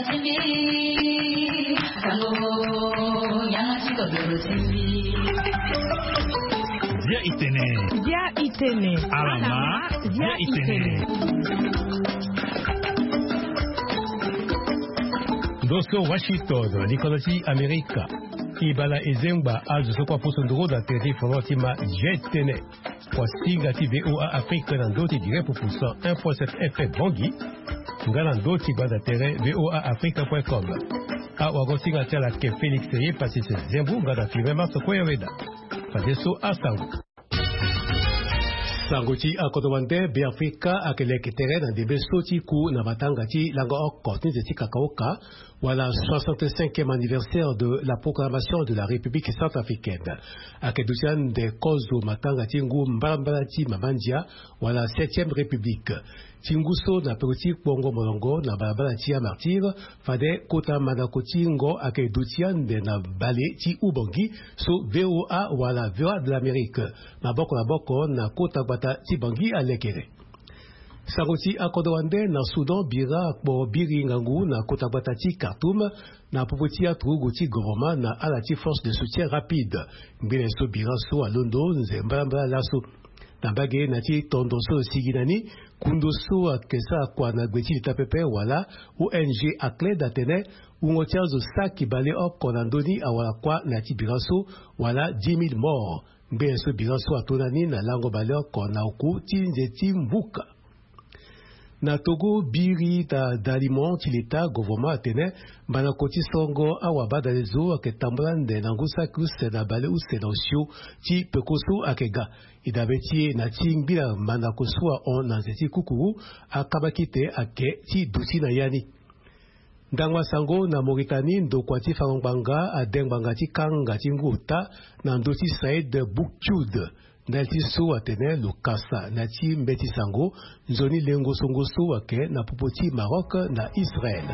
Dia itene. Alama. Dia itene. Doso Washington, Nikolasi Amerika. Ibala Ezemba azo kwa posondoro da teri forotima jetene. Kwa singa ti VOA Afrika na ndoti dire pour 1.7 FM Bongi. Ngala ndoti gwa da tere voaafrika.com. A wagosinga tela ke Felix Seye pasise zembu ngada firema soko yaweda. Fadeso asango. Sangoti akodowande Biafrika akeleke tere na debe soti ku na matanga ti langa okot ni zeti kakaoka wala 65e anniversaire de la proclamation de la République centrafricaine. Akedusian de kozo matanga ti ngu mbala ti mamandia wala 7e République. Tinguso na politique bongo molongo na balabala ti martyr fade kota manakoti ngo akedutian de na bale ti ubongi so VOA wala VOA de l'Amérique. Maboko na boko na kota bata ti bangi alekere. Saroti akodowande na Soudan bira po biri ngangu na kota bata ti Khartoum na popoti atrugo ti gouvernement na alati force de soutien rapide. Mbele so bira so a London zembala laso. Nabage na ti tondoso siginani kundoso akesa kwa na gweti tapepe wala ONG akle datene ungotiazo saki bale op konandoni awala kwa na ti biraso wala 10,000 morts. Mbele so biraso atonani na lango bale kona oku ti nzeti mbuka. Na Togo biri d'aliment ti l'État gouvernement atene bana koti songo awabada lezo aketambrande na ngusa kuse na bale usenosio ti pekoso akega idabeti na tingbila bana koswa on na zeti kukuru akabakite ake ti duti na yani. Ndangwa sango na Mauritanie ndokwa ti fangbanga adengbanga ti kanga ti nguta na ndoti Saïd Boukchoud. Nalti so atene lukasa na ti mbeti sango nzoni lengo songo so ake na popoti Maroc na Israël.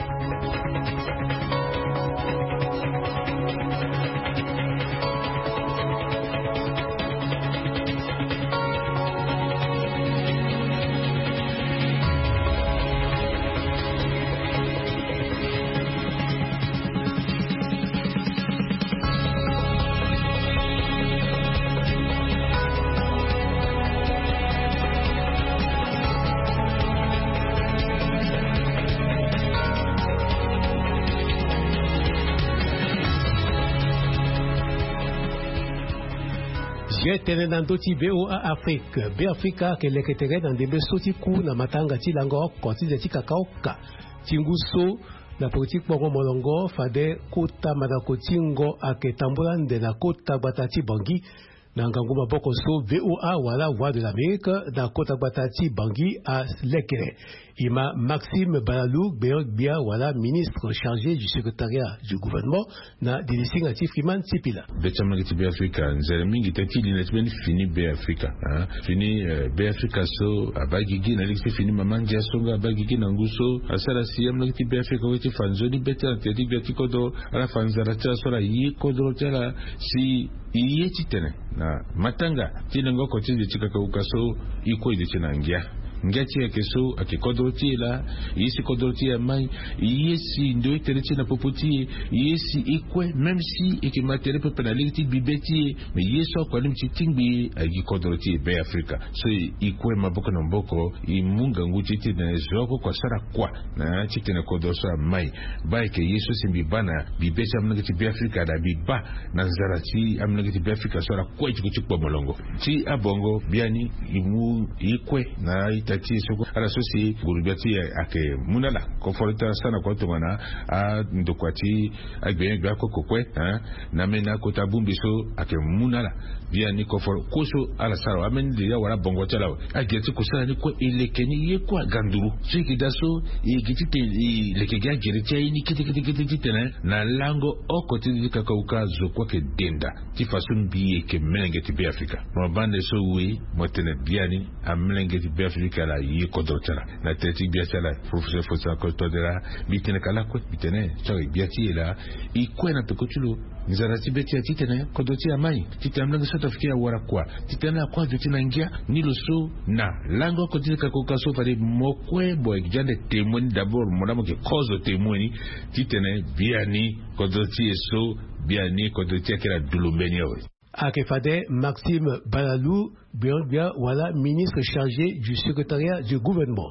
Tene nandoti VOA Afrique, Biafrika keleke tere na debe soti ku na matanga ti lango koti zeti kakaoka. Tinguso na politique bongo molongo fade kota manakoti ngo aketambulande na kota batati bangi na ngangu maboko so VOA wala Voix de l'Amérique na kota batati bangi a lekere. Ima Maxime Balalou Beogbia wala ministre chargé du secrétariat du gouvernement na Dilisinga Tifriman Tipila. Betama ki Biafrika nzere mingi tati linetbeni fini Biafrika. Fini Biafrika so abagigi na liksi fini mamangia songa abagigi na nguso asala siyam na ki Biafrika weti fanzoni bete antedi biati kodo ala fanzara cha sola yi kodo tela si iye chitene na matanga tinengo kotizi chikaka ukaso iko ide chinangia ngati ya keso akikodroti la yesi kodroti ya mai yesi ndo itereti na popoti yesi ikwe même si ikimatere pe penaliti bibeti me yeso kwa limchi tingbi akikodroti be Afrika so ikwe maboko na mboko imunga nguti ti na zoko kwa sara kwa na chiti na kodroso mai ba ke yeso simbi bana bibeti amna ngati be Afrika da biba na zarati amna ngati be Afrika sara kwa chikuchukwa molongo ti abongo biani imu ikwe na tati soko ala sosi gurubiati ake munala konforta sana kwa tumana a ndokwati agbe gba kokokwe na mena ko tabumbi so ake munala via ni konfor koso ala sara amen dia wala bongo chala ageti kusala ni ko elekeni ye kwa ganduru siki daso igitite lekega gereti ni kiti tena na lango okoti dikakauka zo kwa ke denda tifasun biye ke melengeti be Afrika mabande so we motene biani a melengeti be Afrika biachala yi kodrotala na teti biachala professeur Fosa Kotodera bitene kala ko bitene chawe biati la I kwena pekotulo nizarati beti atitene kodoti amai titamla South Africa wara kwa titana kwa vitina ngia ni loso na lango kotika kokaso fare mokwe boy jande témoin d'abord monamo ke cause témoin titene biani kodoti eso biani kodoti akela dulumbeni yawe Akefade Maxime Balalou Bianbia wala ministre chargé du secrétariat du gouvernement.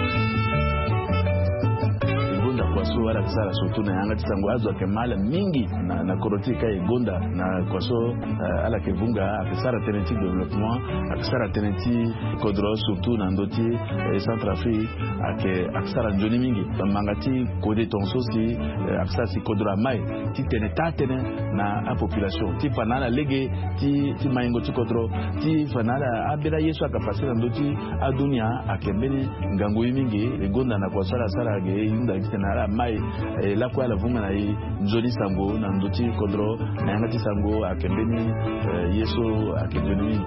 Kwaso wala kisara surtout na yanga tisango azo kemala mingi na korotika igonda na kwaso ala kevunga akisara teneti développement akisara teneti kodro surtout na ndoti Centrafrique akisara njoni mingi mangati kode tonso si akisara si kodro mai ti teneta tene na a population ti fanala lege ti maingo ti kodro ti fanala abela yesu akapasira ndoti adunia akembeni ngango mingi igonda na kwasara sara ge yunda ikena mai la kwa la vunga na nzoni sango na ndoti kodro na yangati sango akembeni yeso akejoni.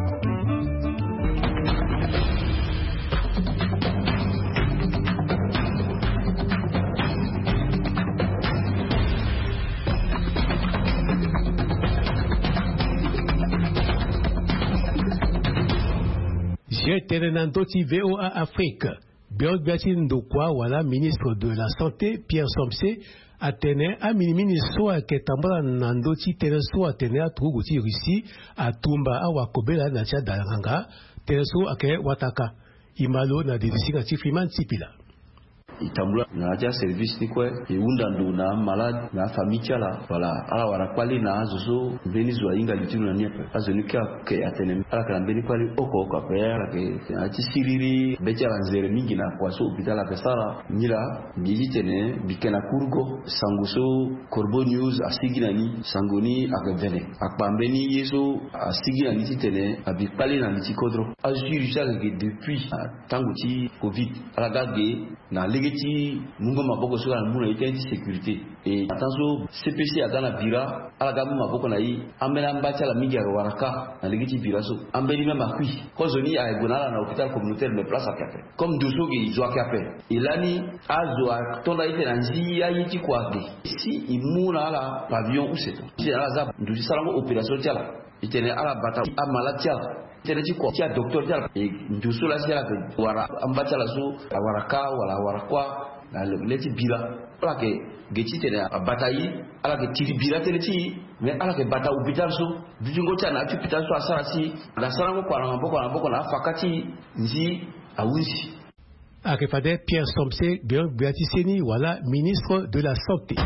J'étais Nandoti VOA Afrique. Biotgatin Ndokwa wala ministre de la santé Pierre Somse atene a minimini soa ketambala Nandoti tereso atene a Truguti Russie a Tumba a Wakobela na Tia Dalanga tereso ake Wataka Imalo na Divisinga Tifliman Tipila. Itambula na aja service ni kwe iunda ndo na malade na famille la voilà ala wara kwali na azuzo beni zwa inga litinu na niepe azonika ke atene ala kana beni kwali oko pera ke ati siriri becha lanzere mingi na kwa so hospital la pesara nila bijitene bikena kurgo sanguso Corbo News asigina ni sangoni akavene akpambeni yeso asigina ni titene abipali na litikodro azuri jage depuis tanguti covid ala gage na legeti mungo maboko soka na muna ite sécurité et attention CPC atana bira ala gamu maboko na yi amena mbacha la mingi ya waraka na legeti bira so ambeli mema kui kozoni a egonala na hôpital communautaire de place akape comme dosoge izwa kape ilani azo atonda ite na nzi ya yiti kwake si imuna ala pavillon ou c'est si ala za ndu salango opération tiala itene ala bata amala tiala teneti ko tia docteur tiala e ndu sola tiala ke wara ambacha la so waraka wala warakwa na leti bira ala ke geti tene batayi ala ke tiri bira teneti mais ala ke bata hôpital so dijingo tia na hôpital so asara si na salango kwa na mboko na fakati nzi awuzi Akefade Pierre Somse Biatiseni wala ministre de la santé.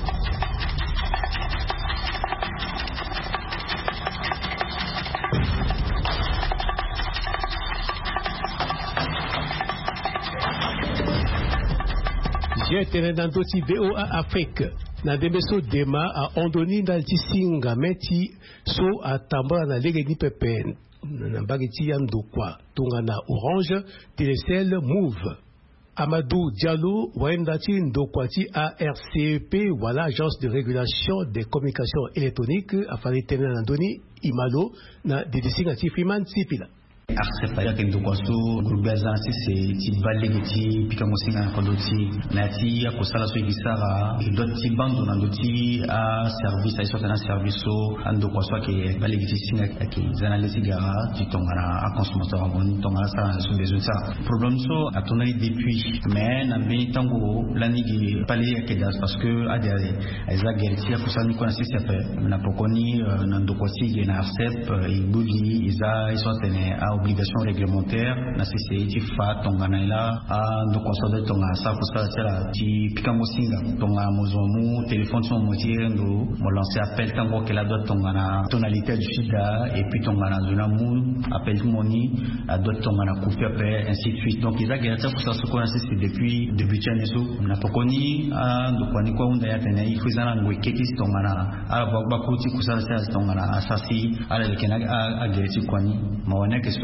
J'étais dans Doti VOA Afrique. Na demeso dema a ondoni ndaltisinga meti so a tamba na legeni pepen. Na bageti yandokwa tunga na Orange Telecel Move. Amadou Diallo waendati ndokwati ARCEP wala agence de régulation des communications électroniques afali tena na ndoni imalo na didisinga tifliman tipila. ARCEP ya kendo kwaso grubaza c'est tibalegi pika mosinga kodoti nati ya kosala so ibisara doti bando na doti a service aiso na service so ando kwaso ke balegi singa ke zana lesigara titongara a consommateur aboni tongara sa so besoin ça problème so atonai depuis mais na beni tango lanigi pali ke das parce que a des azagerti ya kusani kwa sisi na pokoni na ndokwasi na ARCEP ibuli iza iso tene obligation réglementaire na CCI fa tongana ila a ndo console tonga sa fusa tela ti pikamo singa tonga mozomu téléphone son motier ndo mo lancer appel tango que la doit tongana tonalité du sida et puis tongana zona moon appel moni a doit tongana couper après ainsi de suite donc ils a gagné ça fusa soko c'est depuis début de so na pokoni a ndo kwani kwa unda ya tena ifuzana ngwe keki tongana a bakoti kusala tongana asasi ala lekena a gereti kwani mawana keso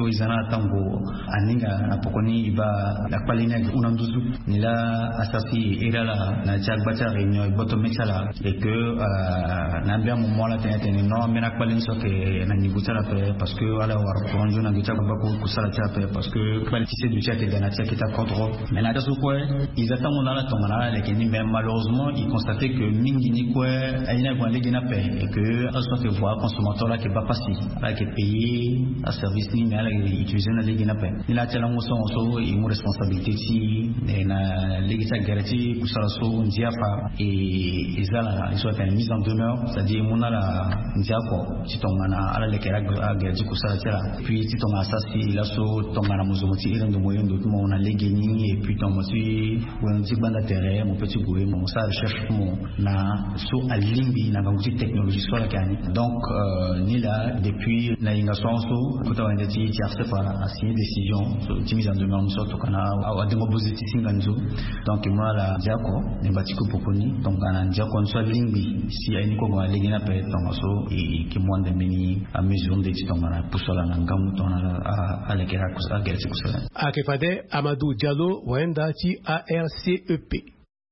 so izana tango aninga na pokoni iba la palina unanduzu nila asasi irala na jagbata réunion boto mexala et que na bien moment la tene non mais na palin so que na niguta la parce que ala war pronjo na niguta bako kusala cha parce que qualité du chat et de la chat qui ta contrôle mais na daso quoi ils attendent on a la tomana mais malheureusement ils constataient que mingi ni quoi aina kwa legi na paix et que alors que voir consommateur là qui va passer là qui payer à service ni mais là utiliser na legi na paix il a tellement son une responsabilité si na legi ta garantie kusala so ndiafa et izala ils sont une mise en demeure c'est-à-dire mon ala ndiako si tongana ala lekera garantie kusala tela puis si tongana ça si là so tongana muzomoti ile ndo moyo ndo tumo na legi ni et puis tongoti on dit banda terrain mon petit boy mon ça recherche mon na so alimbi na banguti technologie sur la cani donc ni là depuis la ingation so kuta wende ti tiarse fa a signé décision so mise en demeure so to kana a de mobilité singanzo donc moi la diako ne batiko poponi donc kana diako so limbi si ai ko ma legi na pe donc so et qui moi de mini a mesure de ti donc na pusola na ngamu to na a le kera ko a gerti ko sala a ke fade Amadou Diallo wenda ti ARCEP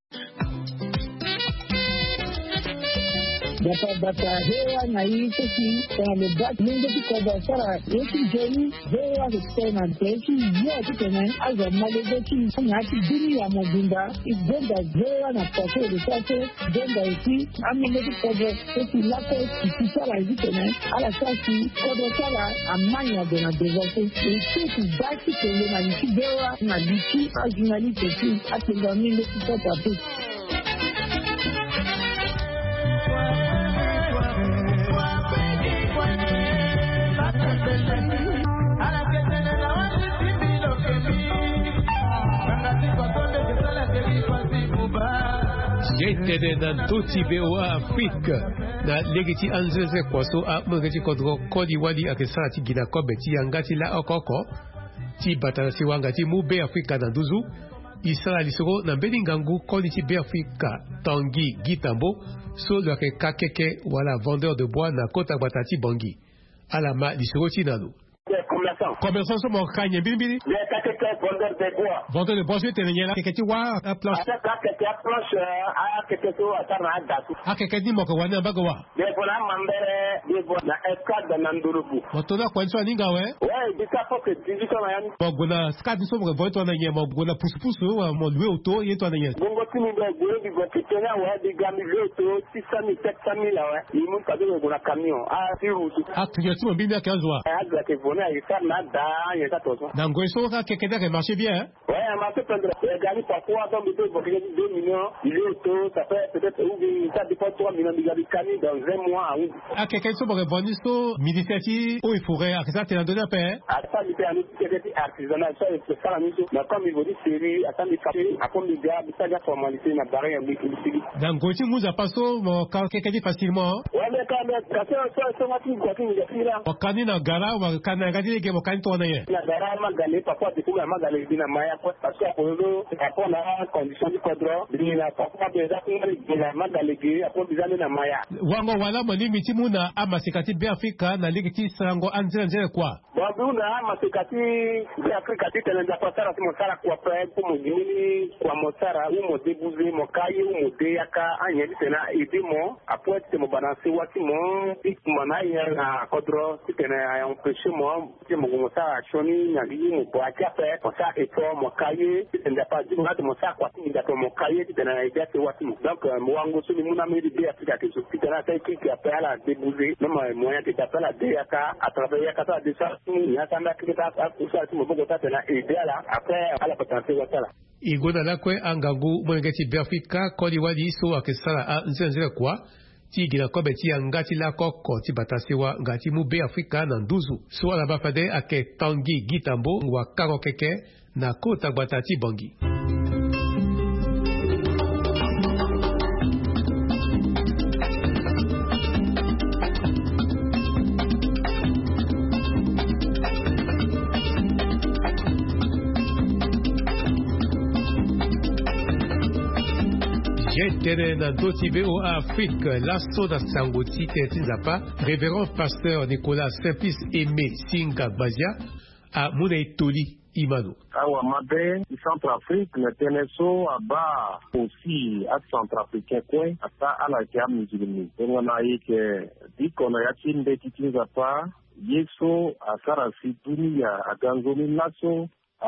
bata hewa na hii sisi kwa mebak mungu kwa sara yetu jeni hewa kutena techi yote tena aza malegechi ngati dini ya mobimba igenda hewa na pato de sase genda iti amene kwa sisi lako kisara hivi tena ala sasi kwa sara amanya de na devote sisi basi kwenye na nchi hewa na liki ajinali techi atenda mimi kwa pato Yetere na doti VOA Afrique na legiti anzeze kwaso a mungeti kodro kodi wali akesara ti gina kobe ti yangati la okoko ti batanasi wangati mu be Afrika na duzu isara lisoro na belingangu kodi ti be Afrika Tanguy Gitambo so le kakeke wala vendeur de bois na kota batati bangi alama lisoro ti nalo commerçant so mo kanye bilibili le kakeke vendeur de bois vendeur de bois so tenenya la keke ti wa a planche kakeke a planche a keke so atara datu a keke di mo ko wana bago wa de bona mambere de bois na escade na ndorobu motona kwa nso ninga we ouais bisa faut que division na yani bogona skadi so mo voito na nyema bogona pusu wa mo lwe auto yeto na nyema bongo tini be gwe di go kitena wa di gami lwe auto 600 700 la wa imu kado bogona camion a ti rutu a kyo ti mo bi na kanzo a ga ke bona isa na da yeta toso na ngoiso ka keke da marché bien ouais marché prendre gari parfois dans le book 2 millions il est auto ça fait peut-être ça dépend 3 millions de gari cami dans un mois a keke so mo reboni so militati o ifore a ça te la donner paix a ça li permis de artisanal ça c'est ça la mission mais comme il veut série à ça mi café à comme il gars ça la formalité na barre un peu dans ngoti muza paso mo ka keke di facilement ouais mais quand même ça mati quoi qui il là o kanina gara wa kana ngati ke mo kanto na ye na gara magale parfois de kuma magale dina maya parce que pour la condition du cadre dina parfois déjà dina magale gi après bizana na maya wango wala mani mitimu na amasikati be Afrika na ligiti sango anzele kwa bon na amasikati be Afrika tena ndio kwa sara sara kwa pour mo jini kwa mosara ou mo débuser mo kaye ou mo deyaka anyeli tena edimo après te mo balancer wati mo ikmana ya na cadre tena ya empêcher mo te mo mosara choni na gi mo kwa kape pour ça et pour mo kaye tena pas di mo mo sa kwa ti ndapo mo kaye tena na idea te wati mo donc mo wango so ni muna me de Afrika ke so tena ta ki appelle à débuser même moyen que t'appelle à deyaka à travers ya kata de ça ya kanda kita akusa ti mo bogota tena idea la après ala potentiel wata igona lakwe angangu mwengeti be Afrika kodi wali so akesala a nzenzele kwa ti gina kobe ti ngati la koko ti batasiwa ngati mu be Afrika na nduzu so ala bafade ake Tanguy Gitambo wa karo keke na kota batati bangi Jetere na doti VOA Afrique, l'assaut da Sangoti Tetinzapa, révérend pasteur Nicolas Simplice Aimé Singa Bazia, a Munaitoli Imano. Awa mabe Centrafrique ne teneso aba aussi à Centrafricain coin ata ala kia mizilimi. Ngona yake dikona yatimbe titinza pa yeso asara situni ya aganzoni laso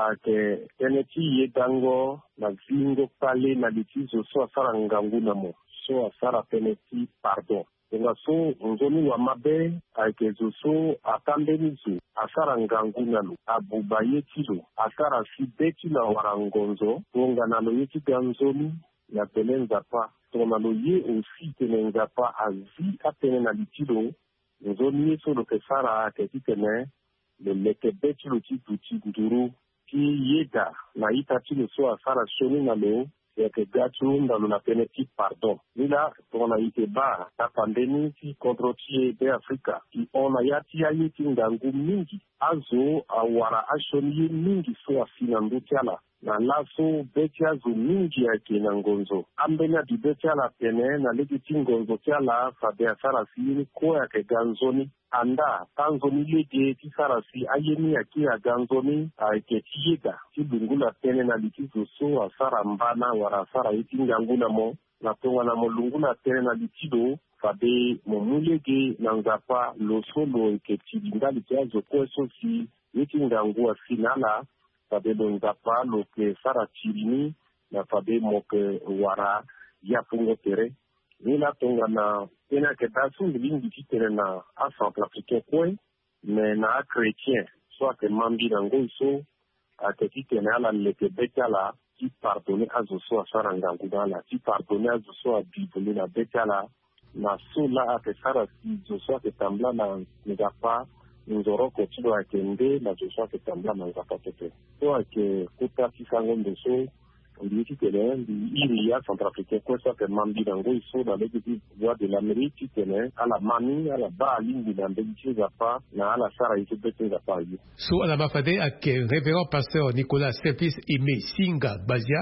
ake teneti yedango na zingo pale na litizo so asara nganguna mo so asara teneti pardon. Nga so nzoni wa mabe ake zoso atambenizo asara nganguna lo abuba yetilo asara sibeti na warangonzo tonga na lo yeti ganzoni ya telenza pa tonga lo ye aussi tenenza pa azi atene na litilo nzoni yeso lo kesara ake titene le lekebeti lo tituti nduru ki yeda na itatilo so asara shoni na lo ya que gachu ndalo na peneti pardon nila tona ite ba ta pandemi ki kontrotie de Afrika ki ona yati ya yiti ngangu mingi azo awara ashoni mingi so afina ndutiala na laso betia zo mingi ya kinangonzo ambenya di betia pene na legiti ngonzo tiala fa de sarasi ko ya ke ganzoni anda tanzoni lege ti sarasi ayeni ya ki ya ganzoni ke tiega ti bungula pene na litizo so asara mbana wara asara yiti nganguna mo na tonga na molungula pene na litido fabe momulege na ngapa lo solo ke tidingali tiazo kweso si yiti ngangua finala fabe lo ngapa lo ke sara tirini na fabe moke wara ya pungo tere nila tonga na pena ke dasu lingi titere na a Centrafricain kwe me na a chrétien so ke mambi na ngoiso a ke titene ala leke betala ti pardonne azo so a sara ngangudala ti pardonne azo so a bibole na betala na so la a ke sara si zo so a ke tambla na ngapa nzoro kotido a ke nde na zo so a ke tambla na ngapa tete so a ke kuta ti sango ndeso Ndiki tene iri ya Centrafricain kwa sa ke mambi nango iso na legiti voix de l'Amérique tene ala mami ala ba lingi na ndiki zapa na ala sara ite bete zapa yi. So ala mafade ak révérend pasteur Nicolas Simplice Aimé Singa Bazia.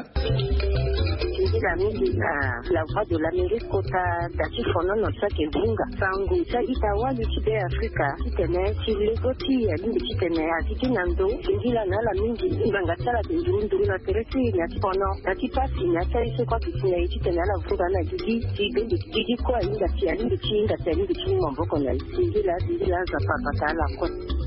La mingi la voix de l'Amérique kota dati fono no sa ke bunga sangu sa itawa du tibe Afrika tene ti legoti ya lingi tene atiki nando ngila na la mingi nganga sala nduru na teresi na fono dati pasi na sai se kwa kitina iti tene ala vuga na gigi kwa inga ti alingi chinga tele ndi mamboko na ngila za papa tala kwa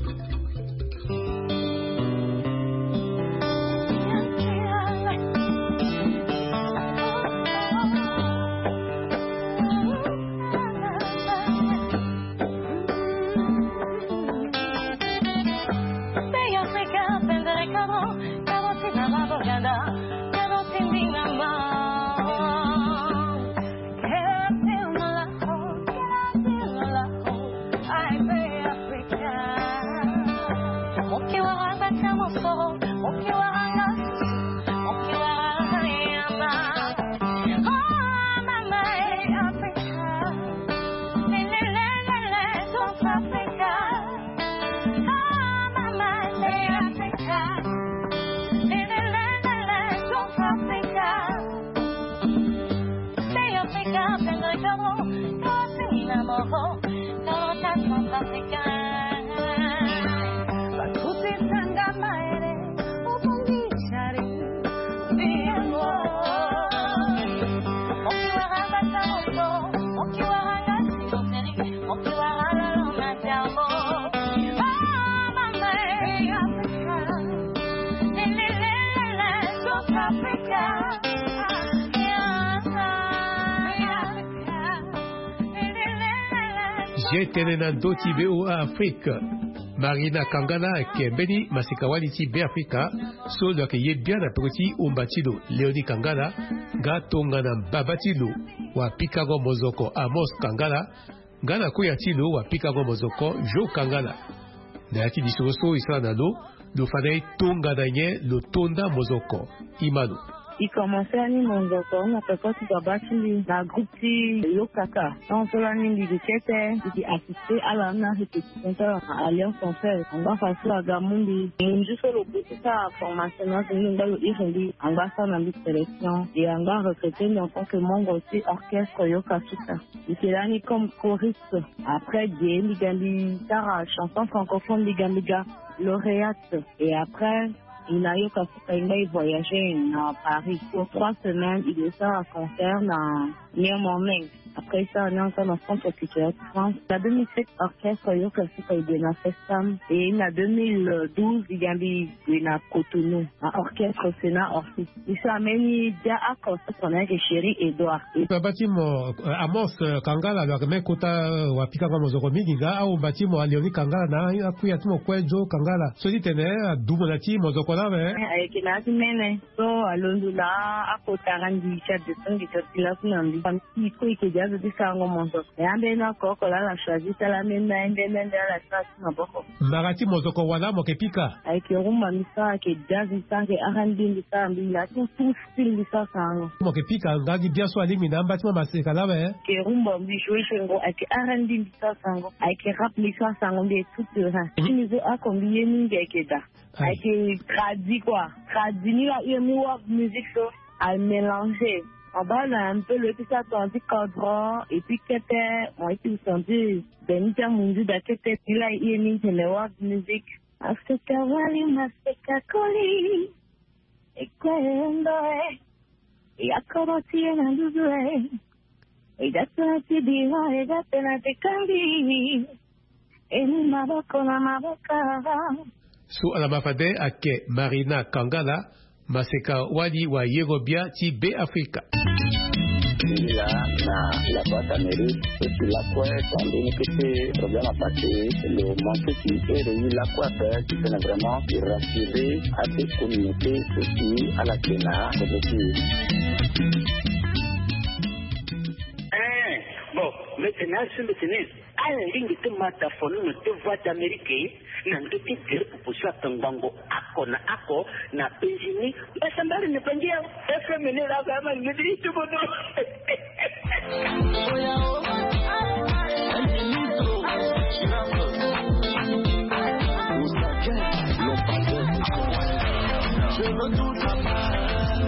Tene na doti BO Afrique Marina Kangana ke beni masikawali ti be Afrika so do ke yebia na proti umbatilo Leoni Kangana ga tonga na babatilo wa Pikago Mozoko Amos Kangana gana kuya tilo wa Pikago Mozoko Jo Kangana na yaki disoso isana do do fadai tonga danye lo tonda Mozoko Imano Il commençait à nous montrer on a fait quoi tu vas battre la groupe qui Yokaka. Donc cela nous dit que c'était assisté à la répétition à Alliance Française. On va faire ça à Gamundi. Et juste le bout de sa formation, nous allons y revenir. On va faire une sélection et on va recruter en tant que membre aussi orchestre Yokasuka. Et c'est là comme choriste. Après, il y a des chansons francophones, des Gambiga lauréates. Et après, il a voyagé à Paris pour 3 semaines. Il est à un concert dans Niamey. Après ça, on est encore dans le centre culturel de France. En 2007, l'orchestre Yokasuka est de la Festam. Et en 2012, il y a eu un Cotonou, un orchestre Sénat Orphis. Il s'est amené à Costa, qu'on a avec Chéri Edouard. Bâtiment Amos Kangala, le remède Kota Wapika Mozokomi, Giga, au bâtiment Léonie Kangala, na Kuyatimo Kwejo Kangala. Celui tenait Doumonati, Mozokola, avec la semaine, so à Londula, à Kotarandi, chef de son qui est là, il faut que je dise ça en montant. Et en bien encore, on a choisi ça la même année, la station à Boko. Marati Mozoko Wana Mokepika. Avec le room Misa, qui est jazz, qui est arrangé, il a tout style de ça. Mokepika, Gagi bien soigné, mais dans le bâtiment Maseka là, qui est room joué chez nous, avec arrangé de ça, avec rap l'histoire, ça on est tout le reste. Si nous avons combien de gens avec tradi quoi, tradi ni la musique ça à mélanger. En bas là un peu le petit attendu cadran et puis qu'était moi qui senti Benita Mundu d'akete il a émis le musique. Africa wali maseka koli ekwendo e akoroti na duzwe e datati diwa e datena te kandi e maboko na maboka. Su alamafade ake Marina Kangala Maseka wali wa Yerobia ti be Afrika. Là, la boîte Amérique, et puis la quoi, quand on dit que c'est problème à passer, le manque qui est réuni, la quoi faire, qui tenait vraiment de rassurer à des communautés aussi à la Kenya, bon, maintenant, je me tenais à la ligne de Mataphone, de voix d'Amérique, n'a pas été pour ça, Tangango, Ako, na Pézini, et ça m'a ne pas dire, et fait mener la gamme, me dit tout bon. Je me doute pas.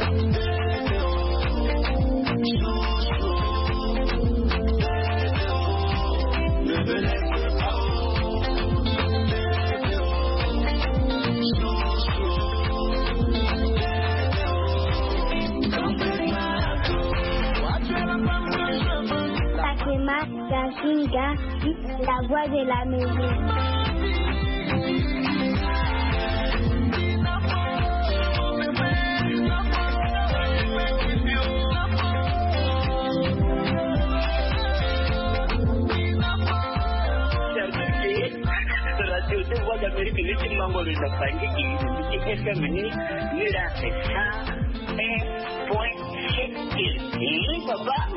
Gasinga, la voix de la musique. La voix d'Amérique, le mango de la famille qui est féminine, il a fait ça, et point, papa.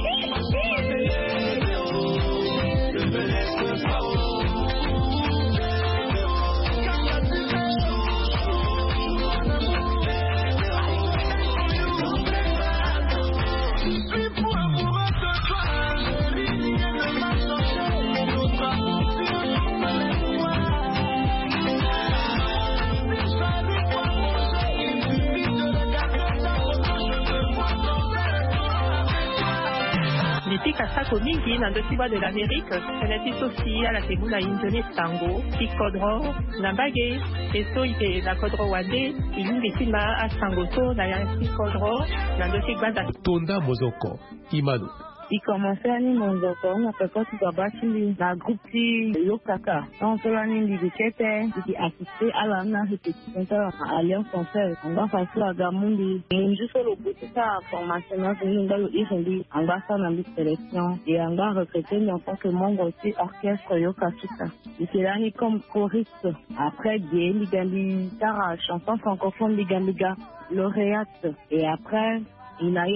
Kasako mingi na ndosiba de l'Amérique, senati sosi ala temuna injoni tango, ikodro, nambage, eso ite na kodro wande, ilingi sima a sangoto na yansi kodro, na ndosigba da. Tonda Mozoko, Imanu. Il commençait à nous montrer on a fait quoi tu vas battre la groupe qui Yokaka. Donc cela nous dit que c'était assisté à la répétition à Alliance Française. On va faire ça à Gamundi. Et juste le bout de sa formation, nous allons y revenir. On va faire une sélection et on va recruter en tant que membre aussi orchestre Yokasuka. Et c'est là comme choriste. Après, il y a des chansons francophones, des Gambiga lauréates. Et après, il a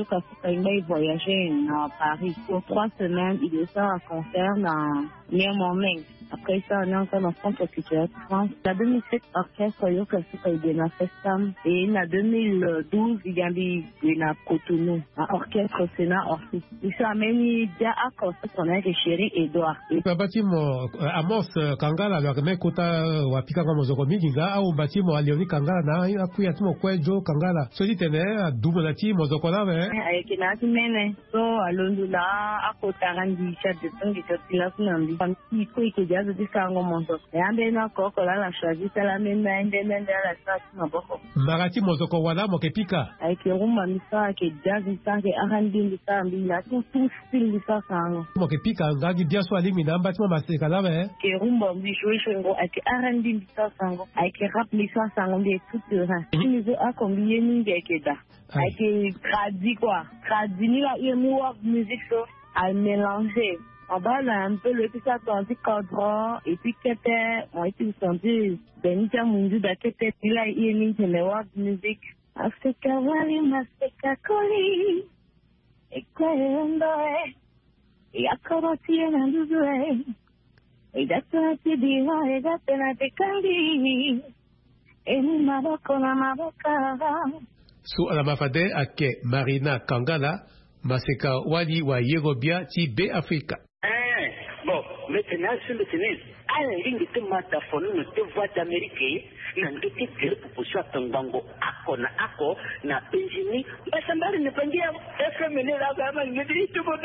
voyagé à Paris pour 3 semaines. Il est à un concert dans Niamey. Après ça, on est encore dans le centre culturel de France. En 2007, orchestre Yokasika Idena Festam. Et en 2012, il y a eu Cotonou, un orchestre Sénat Orsi. Ils sont amenés à cause qu'on a des chéris Edouard. Bâtiment Amos Kangala, le mec Kota Wapika Mozoko Miginga, ou bâtiment Léonie Kangala, na Akuya Timo Kwejo Kangala. Ceci tenait double Mozoko Lave. Avec Nati Mene, so Alondula, Akotarandi, Chat de Tongue, Katilas Nambi. Il faut que Diaz de Sango Monto. Et en déna Kokola, la choisi, la même, la station Boko. Marati Mozoko Wala, Mokepika. Avec le Rumba Missa, qui Diaz, qui Arandi, Missa, Milla, tout style Missa Sango. Mokepika, Gagi, bien soit Limina, bâtiment Maseka Lave. Qui Rumba Missa, avec Arandi Missa Sango, avec Rap Missa Sango, des tout de rien. Il nous a combien de da. Avec Tradi quoi. Tradi, il a eu une musique à mélanger. En bas, là, un peu le petit attendu cadran, et puis qu'était, on était senti, Benita Mundu, d'Akete, il a eu une musique. Africa Wali, Maseka Koli, et quoi, et à Koroti, et à Ndouzoué, et d'Atonati Diva, et d'Atonati Kandi, et Maboko, la Maboka. Sous la mafade ake Marina Kangala, Maseka Wali wa Yerobia ti B Africa. Bon, maintenant sur le tennis, à la ligne de mataphone, nous te voix d'Amérique, nous te dire pour soit un bango, ako, na Benjini, Bassambari ne peut dire, est-ce que mener la gamme, il me dit tout bon.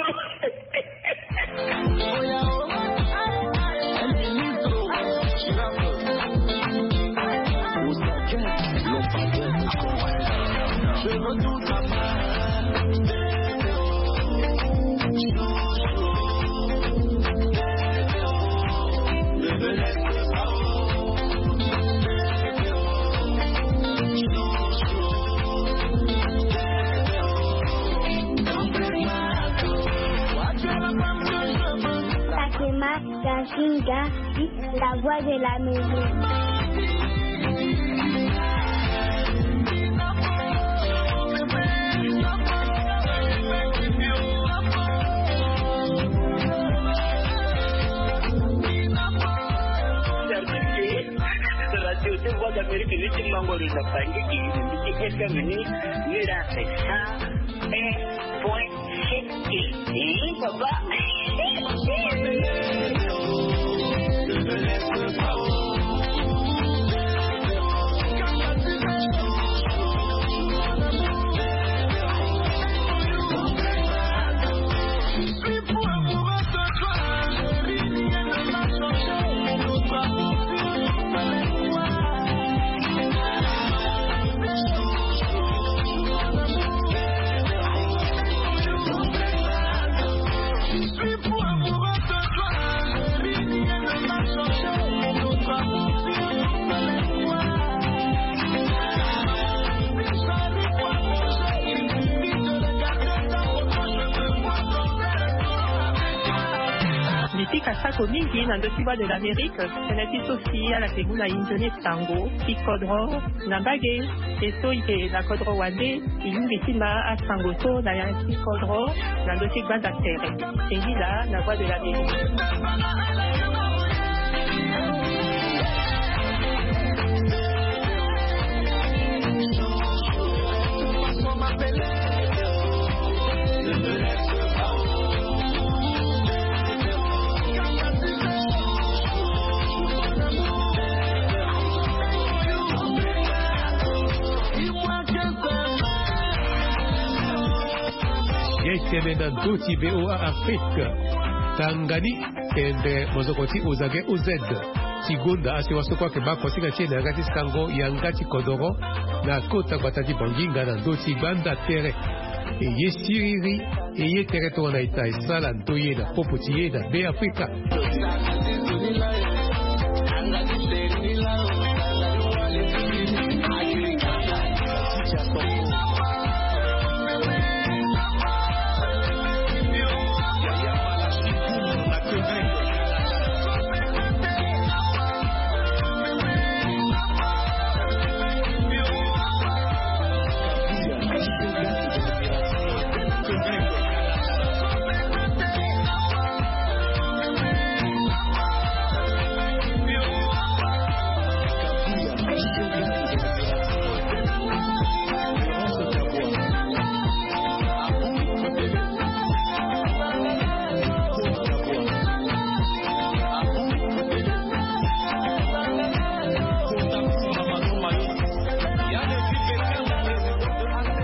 Je redoute la ne me laisse pas. Takema Kashinga, la voix de la maison. Voix d'Amérique, nous sommes membres de la famille qui est devenue Kasako mingi na ndoki de l'Amérique, senati sosi à la Temuna Indone Tango, Ikodro, Nambage, et so ite la Kodro Wande, Ilungisima à Sangoto, na Yansi Kodro, na ndoki Banda Terre. Et là, la voix de l'Amérique. Yetemena Doti BOA Afrique Tangani ende Mozokoti Ozage OZ Tigunda asiwasokwa ke bakosika chene ngati sango yangati kodoro na kota kwatati banginga na Doti Banda Terre eye siriri eye territoire na ita isala ntoye na popotiye na B Africa.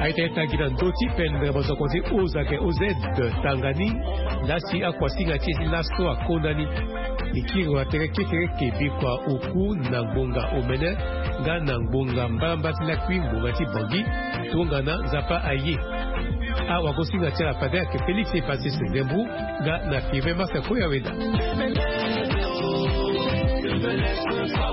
aiteta kila ndoti pendre bozo konzi ozake ozed tangani lasi akwasinga chesi laso akondani ikiro atereke kebikwa uku na ngbonga omene nga na ngbonga mbamba tina kwimbo ngati bangi tongana zapa aye awa kosinga tela padre ke Félix est passé ce dembu ga na five masa koya weda